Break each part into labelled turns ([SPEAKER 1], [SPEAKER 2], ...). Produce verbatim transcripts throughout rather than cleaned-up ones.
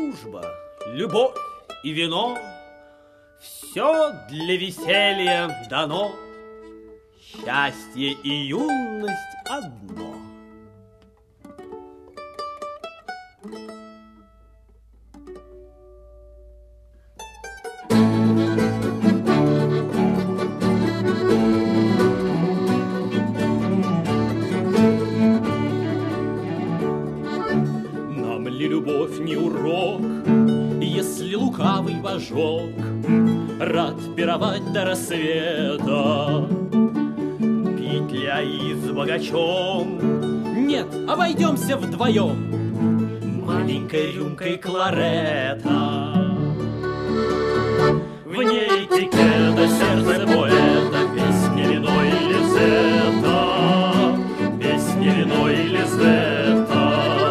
[SPEAKER 1] дружба, любовь и вино, все для веселья дано, счастье и юность одно. Нам ли любовь не урок, если лукавый божок рад пировать до рассвета? Пить ли аис с богачом? Нет, обойдемся вдвоем маленькой рюмкой кларета. В ней этикета, сердце поэта, песня вино и Лизетта, песня вино и Лизетта.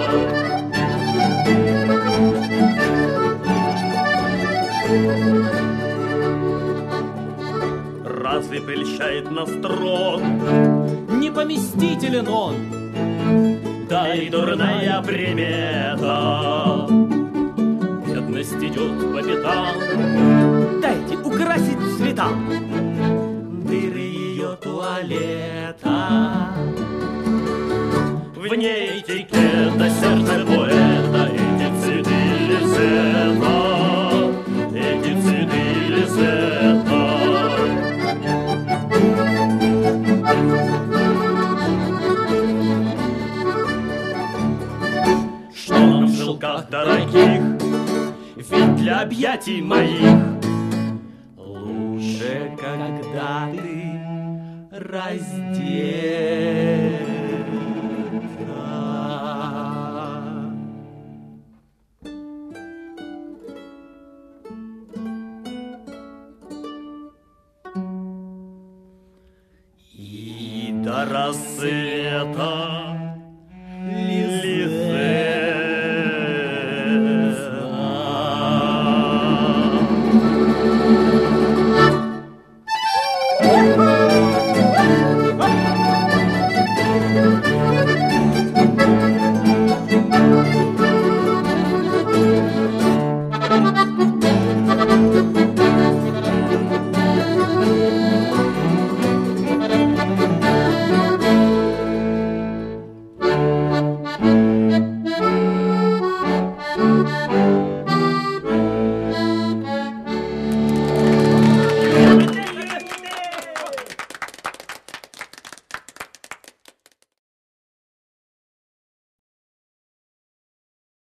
[SPEAKER 1] Разве прельщает нас трон? Не поместителен он, да и дурная примета. Бедность идет по пятам, дайте украсить цвета дыры ее туалета. В ней этикета, сердце поэта, эти цветы Лизетта, эти цветы Лизетта. Что нам в шелках дорогих, ведь для объятий моих лучше, когда ты раздета. И до рассвета